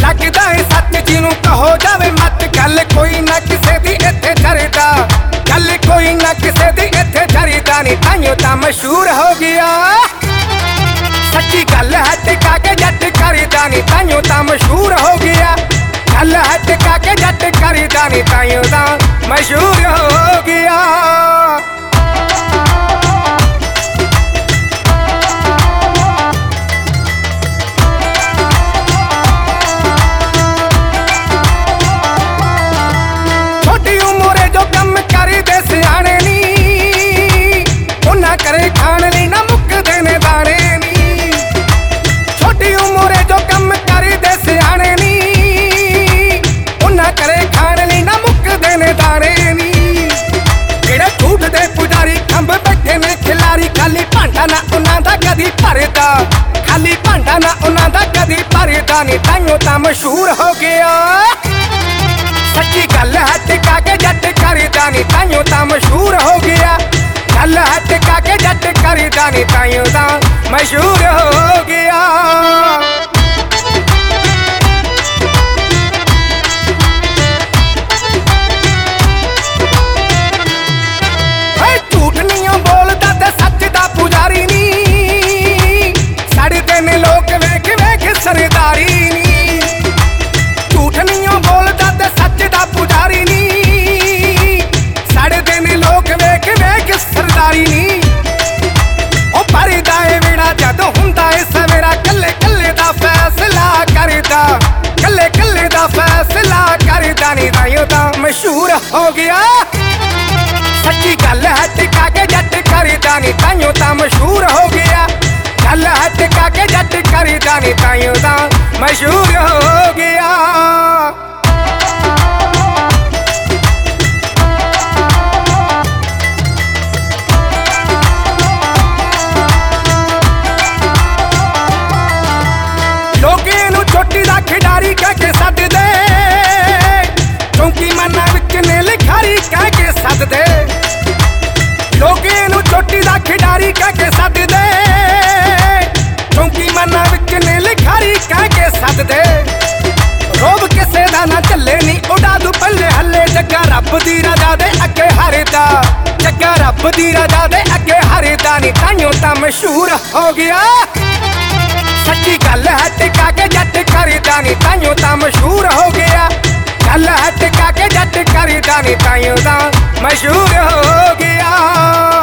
लगदा है सच जिन्हों कहो जावे मत गल कोई ना किसे दी इत्थे डरदा गल कोई ना किसे दी इत्थे डरदा नहीं ताइयों तां मशहूर हो गया सच्ची गल है टिका के जट करदा नहीं ताइयों तां मशहूर हो गया गल है टिका के जट करदा नहीं ताइयों तां मशहूर हो गया करे खाण ली ना मुकदे ने दाने नी छोटी उम्रे जो कम करे दे सियाणे नी उन्हां करे खाण ली ना मुकदे ने दाने नी किहड़े झूठ दे पुजारी खंभ बैठे ने खिलारी खाली भांडा ना उन्हां दा कदी भरदा खाली भांडा ना उन्हां दा कदी भरदा नी ताइयों तां मशहूर हो गया सच्ची गल है टिका के जट करदा नी ताइयों तां मशहूर हो गया गल है टिका के जट करदा नहीं ताइयों तां मशहूर हो गया झूठ नहीं बोलदा ते सच दा पुजारी नी सड़दे ने लोग वेख वेख सरदारी नी झूठ नहीं बोलदा ते सच दा पुजारी नी सड़दे ने लोग वेख वेख सरदारी नी ओ भरदा ए वेड़ा जदों हुंदा ए सवेरा कल्ले कल्ले दा फैसला करदा कल्ले कल्ले दा फैसला करदा नी ताइयों तां मशहूर हो गया सच्ची गल है टिका के जट करदा नी ताइयों तां मशहूर हो गया गल है टिका के जट करदा नी ताइयों तां मशहूर हो गया चोटी दा खिडारी कह के सद दे चौंकी मना विच ने लिखारी कह के सद दे लोग इनू चोटी दा खिडारी कह के सद दे चौंकी मना विच ने लिखारी कह के सद दे रोब किसे दा ना चले नी उड़ा दू पल्ले हल्ले जग्गा रब दी रजा दे अगे हरदा जग्गा रब दी रजा दे अगे हरदा नी ताइयों तां मशहूर हो गया सच्ची गल है टिका के जट करदा नहीं ताइयों तां मशहूर हो गया गल है टिका के जट करदा नहीं ताइयों तां मशहूर हो गया।